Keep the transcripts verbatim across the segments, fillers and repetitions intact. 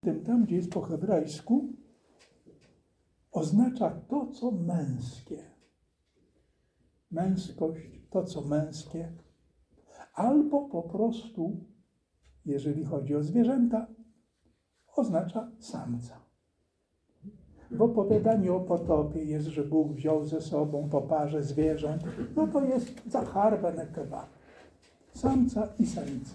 tym tam, gdzie jest po hebrajsku, oznacza to, co męskie. Męskość, to, co męskie. Albo po prostu, jeżeli chodzi o zwierzęta, oznacza samca. W opowiadaniu o potopie jest, że Bóg wziął ze sobą po parze zwierząt. No to jest zachar benekeba. Samca i samica.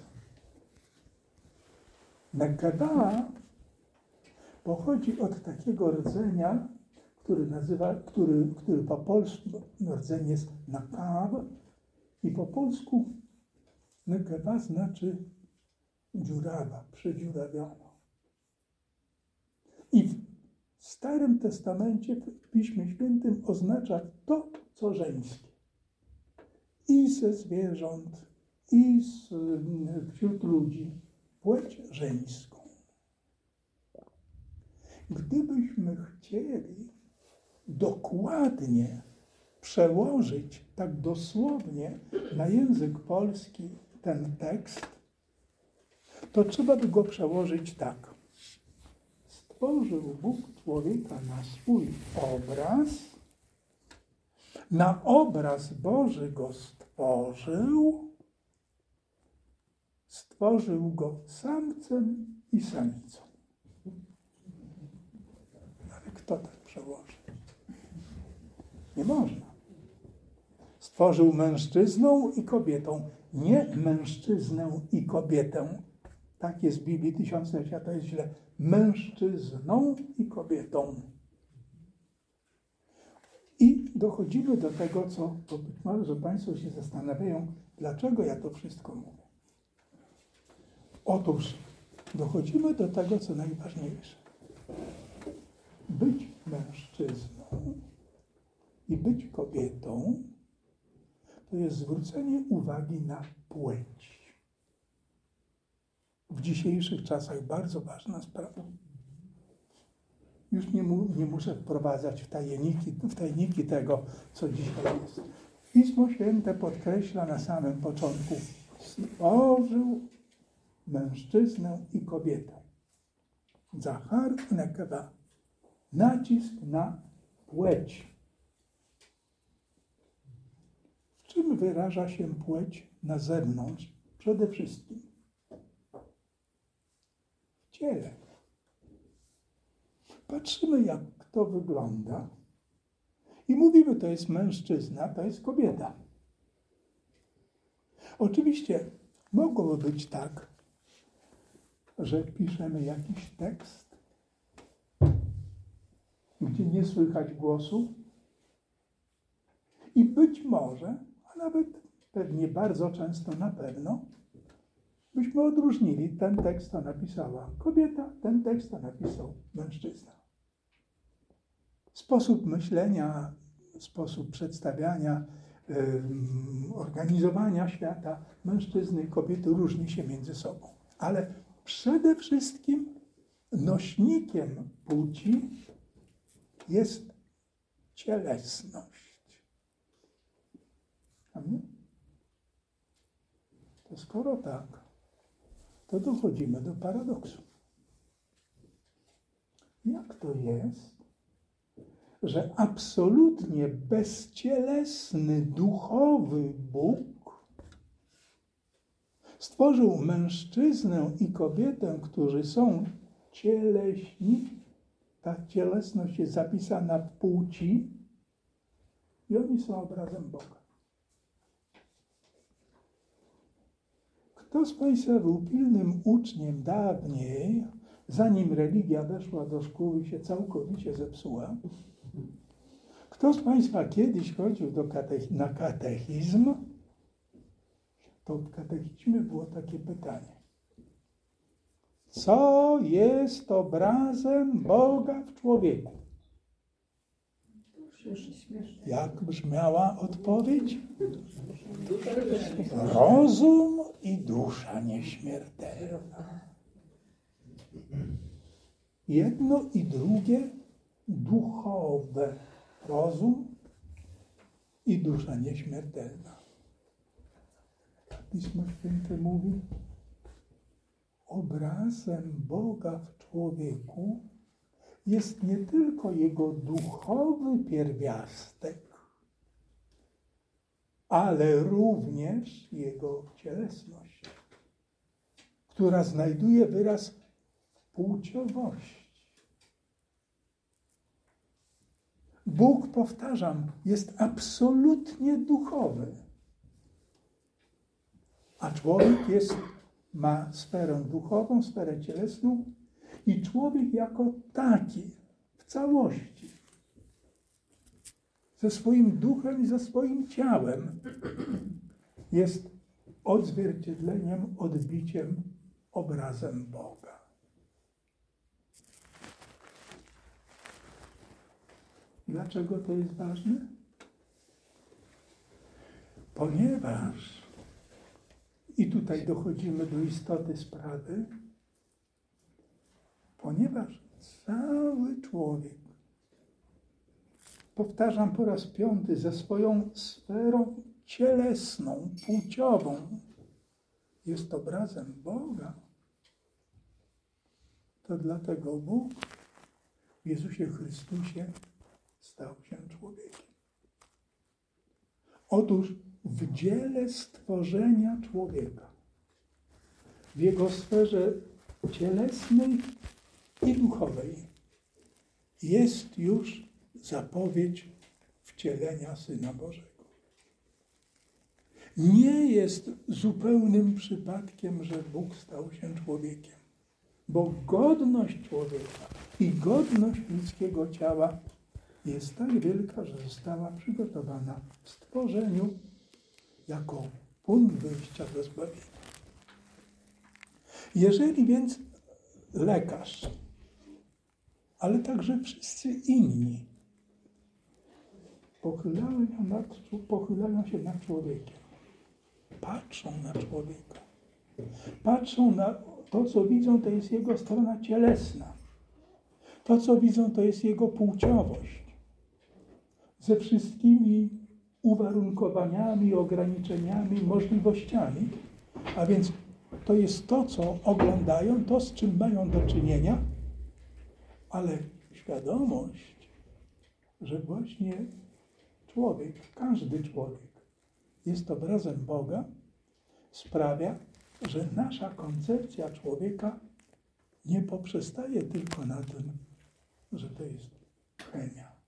Nekeba pochodzi od takiego rdzenia, który, nazywa, który, który po polsku rdzeń jest nakaw i po polsku nekeba znaczy dziurawa, przedziurawiona. I w Starym Testamencie, w Piśmie Świętym oznacza to, co żeńskie. I ze zwierząt, i z, wśród ludzi płeć żeńską. Gdybyśmy chcieli dokładnie przełożyć tak dosłownie na język polski ten tekst, to trzeba by go przełożyć tak. Stworzył Bóg człowieka na swój obraz, na obraz Boży go stworzył, stworzył go samcem i samicą. Ale kto tak przełoży? Nie można. Stworzył mężczyzną i kobietą, nie mężczyznę i kobietę. Tak jest w Biblii Tysiąclecia, to jest źle. Mężczyzną i kobietą. I dochodzimy do tego, co, bo być może, że Państwo się zastanawiają, dlaczego ja to wszystko mówię. Otóż dochodzimy do tego, co najważniejsze. Być mężczyzną i być kobietą to jest zwrócenie uwagi na płeć. W dzisiejszych czasach bardzo ważna sprawa. Już nie, mu, nie muszę wprowadzać w tajniki, w tajniki tego, co dzisiaj jest. Pismo Święte podkreśla na samym początku: stworzył mężczyznę i kobietę. Zachar nekeba. Nacisk na płeć. W czym wyraża się płeć na zewnątrz? Przede wszystkim w ciele. Patrzymy, jak to wygląda i mówimy, to jest mężczyzna, to jest kobieta. Oczywiście mogłoby być tak, że piszemy jakiś tekst, gdzie nie słychać głosu i być może, a nawet pewnie bardzo często na pewno, byśmy odróżnili, ten tekst to napisała kobieta, ten tekst to napisał mężczyzna. Sposób myślenia, sposób przedstawiania, yy, organizowania świata mężczyzny i kobiety różni się między sobą. Ale przede wszystkim nośnikiem płci jest cielesność. Amen? To skoro tak, to dochodzimy do paradoksu. Jak to jest, że absolutnie bezcielesny, duchowy Bóg stworzył mężczyznę i kobietę, którzy są cieleśni, ta cielesność jest zapisana w płci i oni są obrazem Boga. Kto z Państwa był pilnym uczniem dawniej, zanim religia weszła do szkół i się całkowicie zepsuła? Kto z Państwa kiedyś chodził do katech- na katechizm? To w katechizmie było takie pytanie. Co jest obrazem Boga w człowieku? Jak brzmiała odpowiedź? Rozum i dusza nieśmiertelna. Jedno i drugie duchowe. Rozum i dusza nieśmiertelna. Pismo Święte mówi, obrazem Boga w człowieku jest nie tylko jego duchowy pierwiastek, ale również jego cielesność, która znajduje wyraz w płciowości. Bóg, powtarzam, jest absolutnie duchowy, a człowiek jest, ma sferę duchową, sferę cielesną i człowiek jako taki w całości, ze swoim duchem i ze swoim ciałem jest odzwierciedleniem, odbiciem, obrazem Boga. Dlaczego to jest ważne? Ponieważ, i tutaj dochodzimy do istoty sprawy, ponieważ cały człowiek, powtarzam po raz piąty, ze swoją sferą cielesną, płciową jest obrazem Boga, to dlatego Bóg w Jezusie Chrystusie stał się człowiekiem. Otóż w dziele stworzenia człowieka, w jego sferze cielesnej i duchowej jest już zapowiedź wcielenia Syna Bożego. Nie jest zupełnym przypadkiem, że Bóg stał się człowiekiem, bo godność człowieka i godność ludzkiego ciała jest tak wielka, że została przygotowana w stworzeniu jako punkt wyjścia do zbawienia. Jeżeli więc lekarz, ale także wszyscy inni pochylają się nad, pochylają się nad człowiekiem, patrzą na człowieka, patrzą na to, co widzą, to jest jego strona cielesna. To, co widzą, to jest jego płciowość. Ze wszystkimi uwarunkowaniami, ograniczeniami, możliwościami. A więc to jest to, co oglądają, to, z czym mają do czynienia, ale świadomość, że właśnie człowiek, każdy człowiek jest obrazem Boga, sprawia, że nasza koncepcja człowieka nie poprzestaje tylko na tym, że to jest chemia.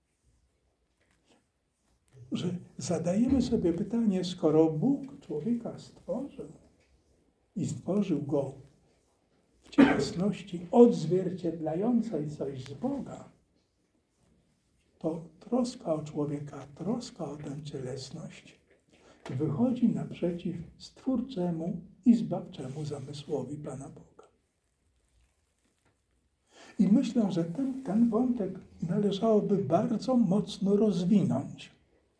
Że zadajemy sobie pytanie, skoro Bóg człowieka stworzył i stworzył go w cielesności odzwierciedlającej coś z Boga, to troska o człowieka, troska o tę cielesność wychodzi naprzeciw stwórczemu i zbawczemu zamysłowi Pana Boga. I myślę, że ten, ten wątek należałoby bardzo mocno rozwinąć,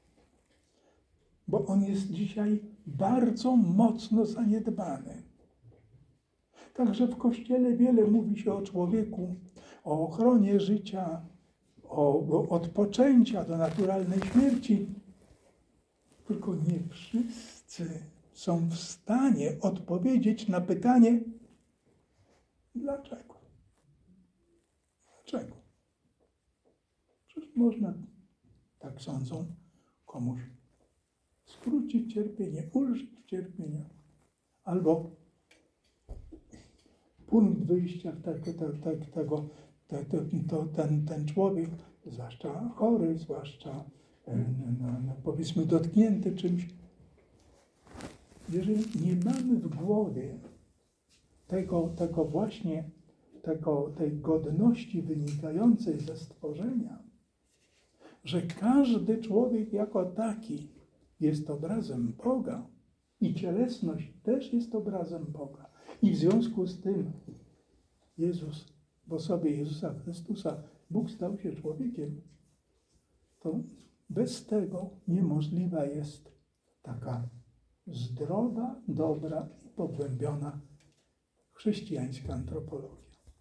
bo on jest dzisiaj bardzo mocno zaniedbany. Także w Kościele wiele mówi się o człowieku, o ochronie życia, o, o odpoczęcia do naturalnej śmierci. Tylko nie wszyscy są w stanie odpowiedzieć na pytanie, dlaczego? Dlaczego? Przecież można, tak sądzą, komuś skrócić cierpienie, ulżyć cierpienia, albo punkt wyjścia tego, tego, tego, tego ten, ten człowiek, zwłaszcza chory, zwłaszcza no, no, powiedzmy dotknięty czymś. Jeżeli nie mamy w głowie tego, tego właśnie, tego, tej godności wynikającej ze stworzenia, że każdy człowiek jako taki jest obrazem Boga i cielesność też jest obrazem Boga. I w związku z tym Jezus, w osobie Jezusa Chrystusa, Bóg stał się człowiekiem, to bez tego niemożliwa jest taka zdrowa, dobra i pogłębiona chrześcijańska antropologia.